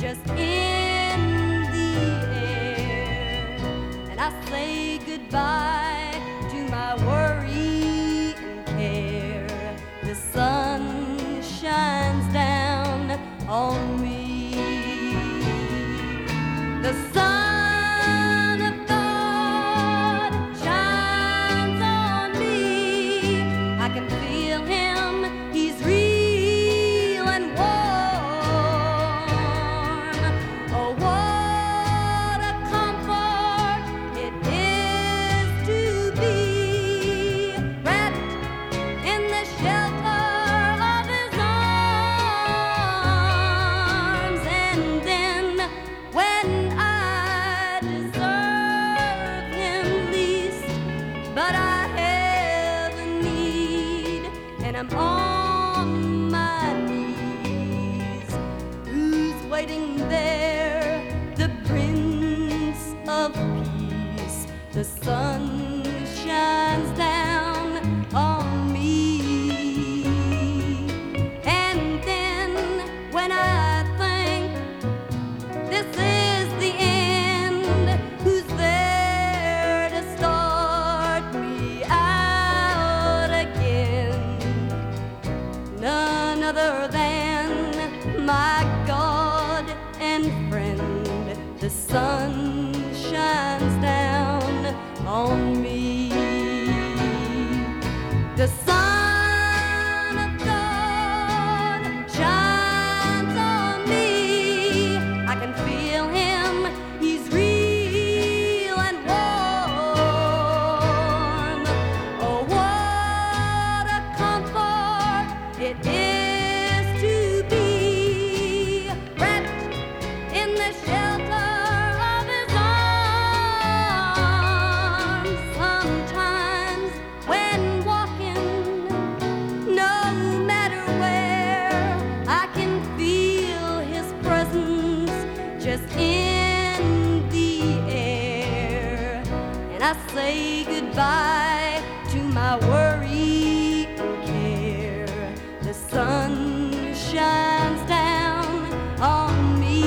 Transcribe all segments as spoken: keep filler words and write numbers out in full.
just in the air. And I say goodbye to my worry and care. The sun shines down on me. The Son of God shines on me. I can feel him, he's real and warm. Oh, what a comfort it is to be wrapped in the shelter of his arms. And then when I deserve him least, but I have a need, and I'm on my knees. Who's waiting there? The Prince of Peace. The sun shines down on me. And then when I think this is the end, who's there to start me out again? None other than my God and friend. The sun shines down on me. The Son of God shines on me. I can feel him, he's real and warm. Oh, what a comfort it is to be wrapped in the shelter of his arms. Sometimes when walking, no matter where, I can feel his presence just in the air. And I say goodbye to my worry and care. The sun shines down on me.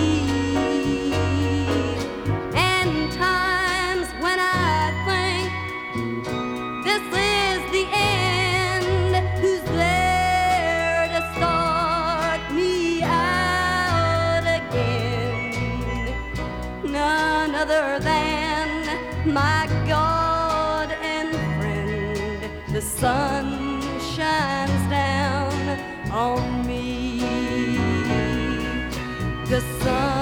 And times when I think this is the end, who's there to start me out again? None other than my God and friend. The sun shines down on me. The sun